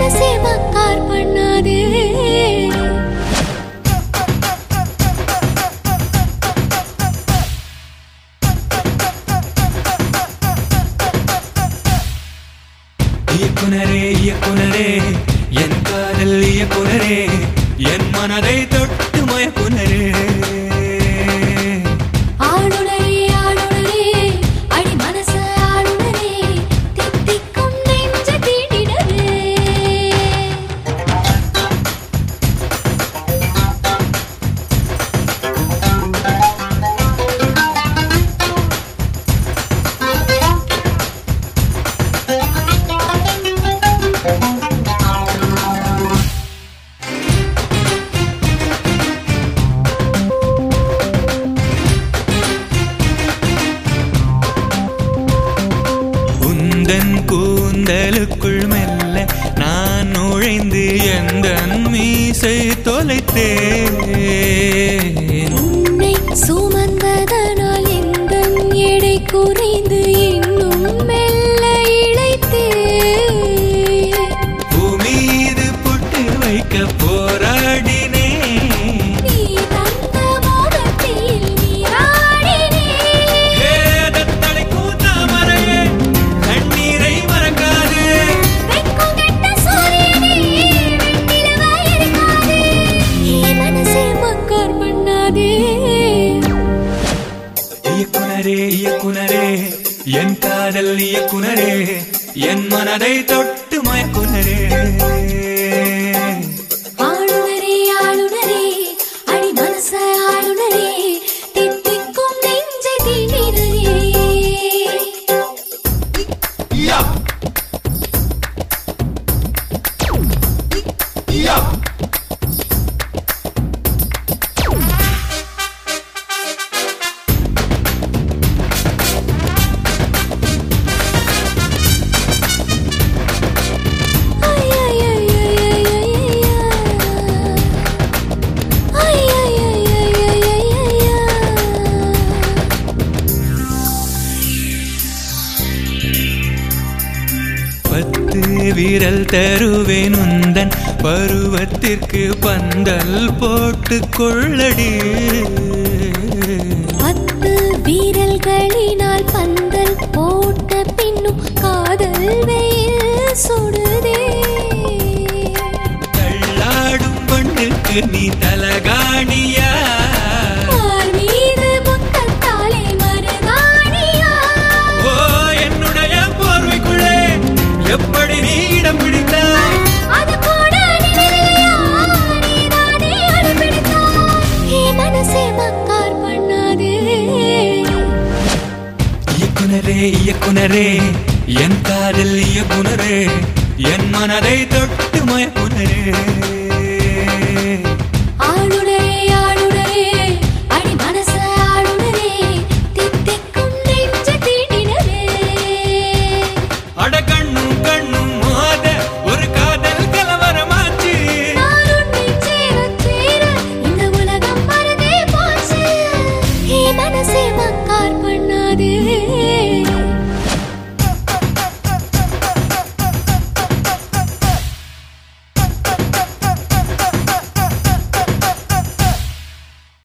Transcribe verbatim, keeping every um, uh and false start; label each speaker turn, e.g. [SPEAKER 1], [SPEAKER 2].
[SPEAKER 1] மனசே மக்கார் பண்ணாதே.
[SPEAKER 2] இயக்குனரே இயக்குனரே என் காதல் இயக்குனரே என் மனதை தொட்டு மயக்குனரே.
[SPEAKER 1] ஆளுநரே ஆளுநரே அடி மனச ஆளுநரே தித்திக்கும் நெஞ்ச தீண்டினரே.
[SPEAKER 2] கூந்தலுக்குள் மெல்ல நான் நுழைந்து எந்தன் மீசை தொலைத்தேன்.
[SPEAKER 1] உன்னை சுமந்ததனால் எந்தன் எடை குறைந்து இன்னும் மெல்ல இழைத்தேன்.
[SPEAKER 2] பூமீது பொட்டு வைக்க போராடினேன்.
[SPEAKER 1] நீ தந்த மோகத்தில் நீராடினேன்.
[SPEAKER 2] ஏதத்தடைக்கும் தாமரையே கண்ணீரை மறக்காது.
[SPEAKER 1] வெட்கம் கெட்ட சூரியனே வெண்ணிலவாய் இருக்காதே. என் மனசே மக்கார் பண்ணாதே.
[SPEAKER 2] இயக்குனரே இயக்குனரே என் காதல் இயக்குனரே என் மனதை தொட்டு மயக்குனரே.
[SPEAKER 1] ஆளுநரே ஆளுநரே அடி மனச ஆளுநரே தித்திக்கும் நெஞ்சை தீண்டினரே.
[SPEAKER 2] பத்து விரல் தருவேன் உந்தன் பருவத்திற்கு பந்தல் போட்டு கொள்ளடி.
[SPEAKER 1] பத்து வீரல்களினால் பந்தல் போட்ட பின்னும் காதல் வெயில் சுடுதே.
[SPEAKER 2] தள்ளாடும் பண்ணுக்கு நீ தலகாணியா.
[SPEAKER 1] மார் மீது முத்தத்தாலே மருதாணியா.
[SPEAKER 2] ஓ என்னுடைய போர்வைக்குள்ளே எப்படி நீ இடம் பிடித்தாய்.
[SPEAKER 1] அது கூட நினைவில்லையா நீதானே அடிபிடித்தாய். என் மனசே மக்கார் பண்ணாதே.
[SPEAKER 2] இயக்குனரே இயக்குனரே என் காதல் இயக்குனரே என் மனதை தொட்டு மயக்குனரே.